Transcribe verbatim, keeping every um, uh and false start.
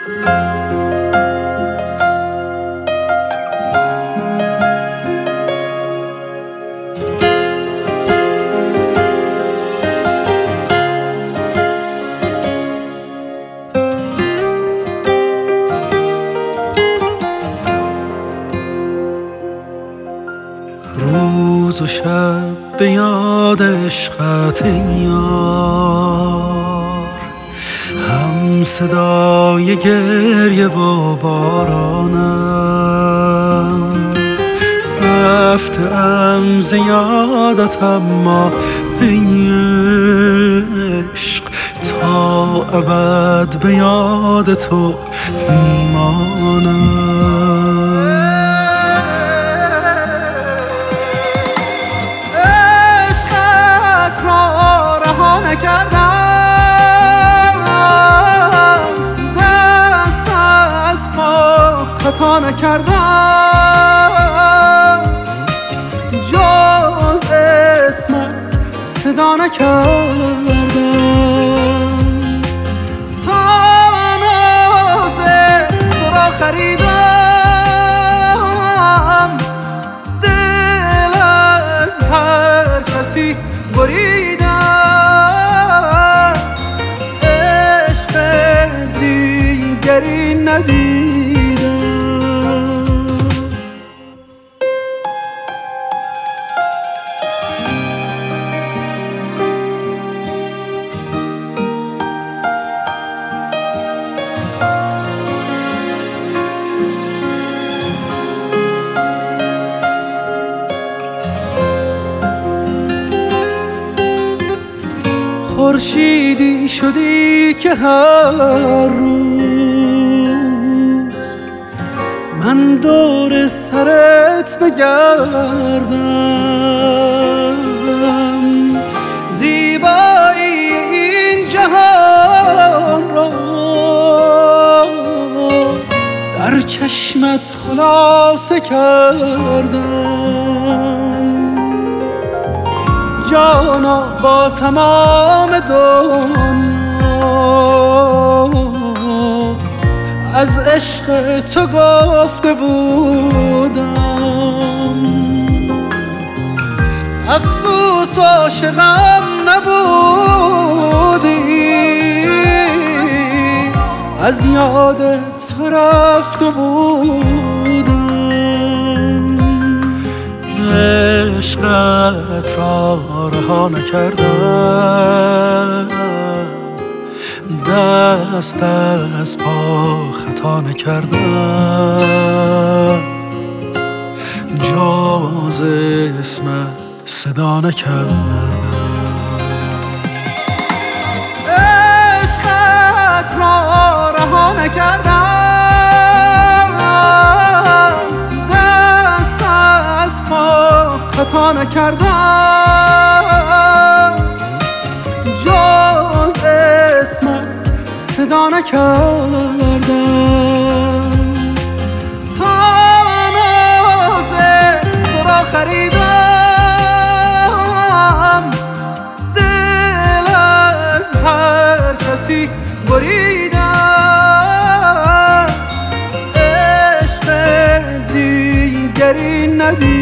روز و شب به یاد عشقت یار، هم صدای گریه و بارانم. رفتم ز یادت اما ای عشق، تا ابد به یاد تو میمانم. نکردم دست از پا خطا نکردم، جز اسمت صدا نکردم. تا ناز تو را خریدم، دل از هر کسی بریدم. دیگری ندیدم. خورشیدی شدی که هر روز من دور سرت بگردم. زیبایی این جهان را در چشمت خلاصه کردم. جانا با تمام دنیا از عشق تو گفته بودم. افسوس عاشقم نبودی، از یادت رفته بودم. عشقت را رها نکردم، دست از پا خطا نکردم، جز اسمت صدا نکردم. عشقت را رها نکردم، دست از پا خطا نکردم، جز اسمت صدا نکردم. تا ناز تو را خریدم، دل از هر کسی بریدم. عشق دیگری ندیدم.